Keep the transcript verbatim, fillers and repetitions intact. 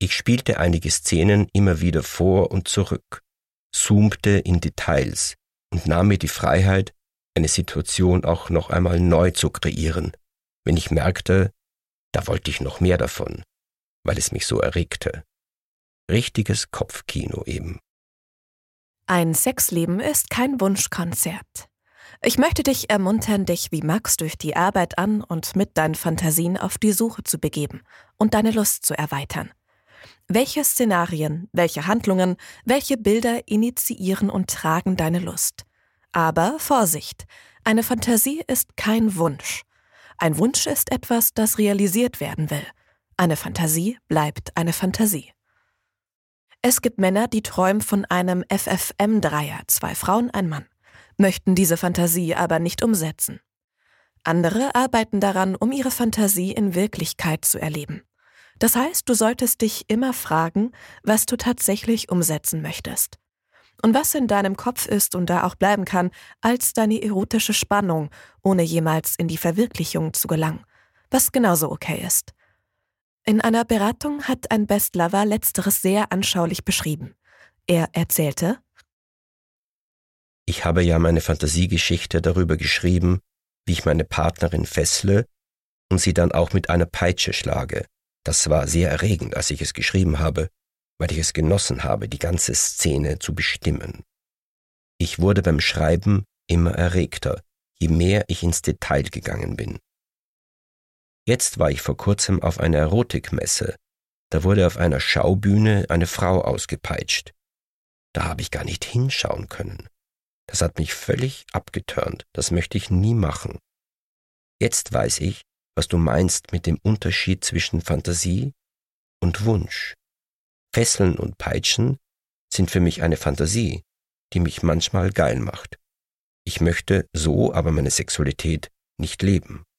Ich spielte einige Szenen immer wieder vor und zurück, zoomte in Details und nahm mir die Freiheit, eine Situation auch noch einmal neu zu kreieren, wenn ich merkte, da wollte ich noch mehr davon, weil es mich so erregte. Richtiges Kopfkino eben. Ein Sexleben ist kein Wunschkonzert. Ich möchte dich ermuntern, dich wie Max durch die Arbeit an und mit deinen Fantasien auf die Suche zu begeben und deine Lust zu erweitern. Welche Szenarien, welche Handlungen, welche Bilder initiieren und tragen deine Lust? Aber Vorsicht, eine Fantasie ist kein Wunsch. Ein Wunsch ist etwas, das realisiert werden will. Eine Fantasie bleibt eine Fantasie. Es gibt Männer, die träumen von einem F F M-Dreier, zwei Frauen, ein Mann, möchten diese Fantasie aber nicht umsetzen. Andere arbeiten daran, um ihre Fantasie in Wirklichkeit zu erleben. Das heißt, du solltest dich immer fragen, was du tatsächlich umsetzen möchtest. Und was in deinem Kopf ist und da auch bleiben kann, als deine erotische Spannung, ohne jemals in die Verwirklichung zu gelangen, was genauso okay ist. In einer Beratung hat ein Bestlover Letzteres sehr anschaulich beschrieben. Er erzählte: Ich habe ja meine Fantasiegeschichte darüber geschrieben, wie ich meine Partnerin fessle und sie dann auch mit einer Peitsche schlage. Das war sehr erregend, als ich es geschrieben habe, weil ich es genossen habe, die ganze Szene zu bestimmen. Ich wurde beim Schreiben immer erregter, je mehr ich ins Detail gegangen bin. Jetzt war ich vor kurzem auf einer Erotikmesse. Da wurde auf einer Schaubühne eine Frau ausgepeitscht. Da habe ich gar nicht hinschauen können. Das hat mich völlig abgeturnt. Das möchte ich nie machen. Jetzt weiß ich, was du meinst mit dem Unterschied zwischen Fantasie und Wunsch. Fesseln und Peitschen sind für mich eine Fantasie, die mich manchmal geil macht. Ich möchte so aber meine Sexualität nicht leben.